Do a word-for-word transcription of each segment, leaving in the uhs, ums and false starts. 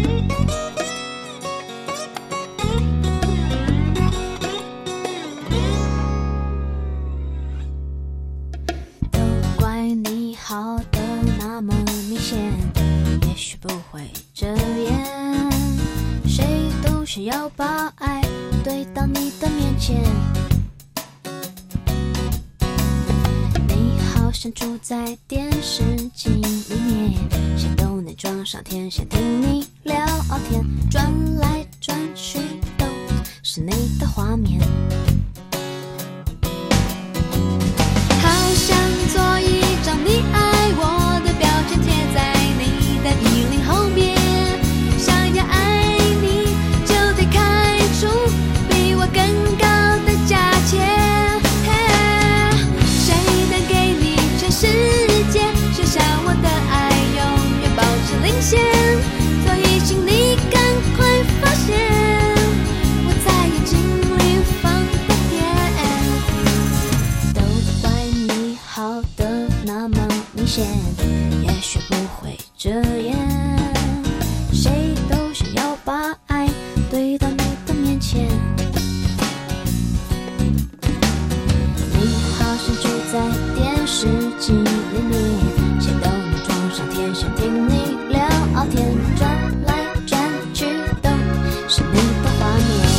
都怪你好的那么明显，也许不会这样，谁都是要把爱堆到你的面前。你好像住在电视机里面，谁都能装上天线听你聊天，转来转去都是你的画面。好想做一张你爱我的标签，贴在你的衣领后面。想要爱你，就得开出比我更高的价钱。谁能给你全世界？谁想我的爱永远保持领先？所以请你赶快发现，我在眼睛里放的电。都怪你好的那么明显，也许不会这样，谁都想要把爱堆到你的面前。你好像住在电视机里面，谁都能装上天线听你聊天，转来转去都是你的画面。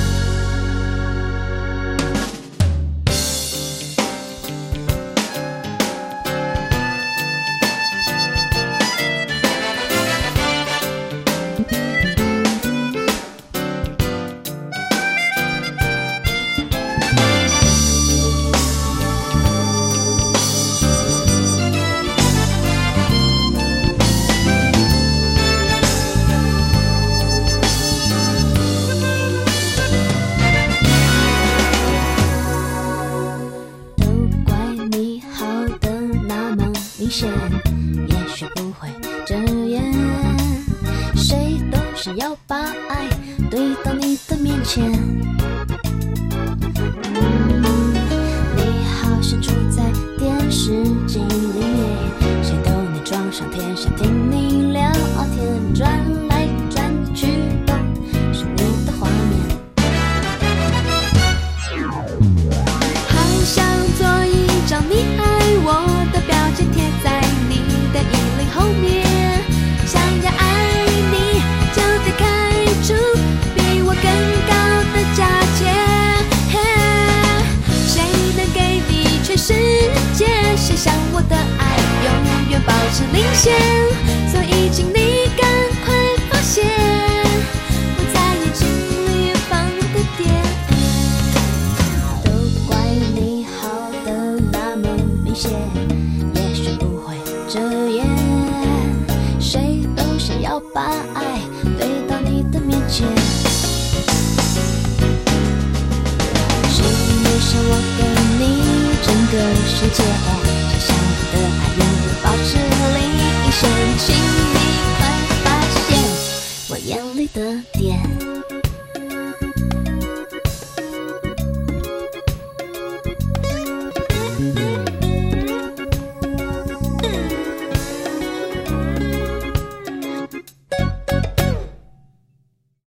也许不会这样，谁都是要把爱堆到你的面前。你好像住在电视机里面，谁都能装上天线听你聊天，转来转去都是你的画面。好想做一张你爱我的标签，贴在你的衣领后面。想要爱你，就得开出比我更高的价钱。谁能给你全世界？谁想我的爱永远保持领先？所以请你赶快发现，我在眼睛里放的电。都怪你好的那么明显，也许不会这样，谁都想要把爱堆到你的面前。是你想我给你整个世界。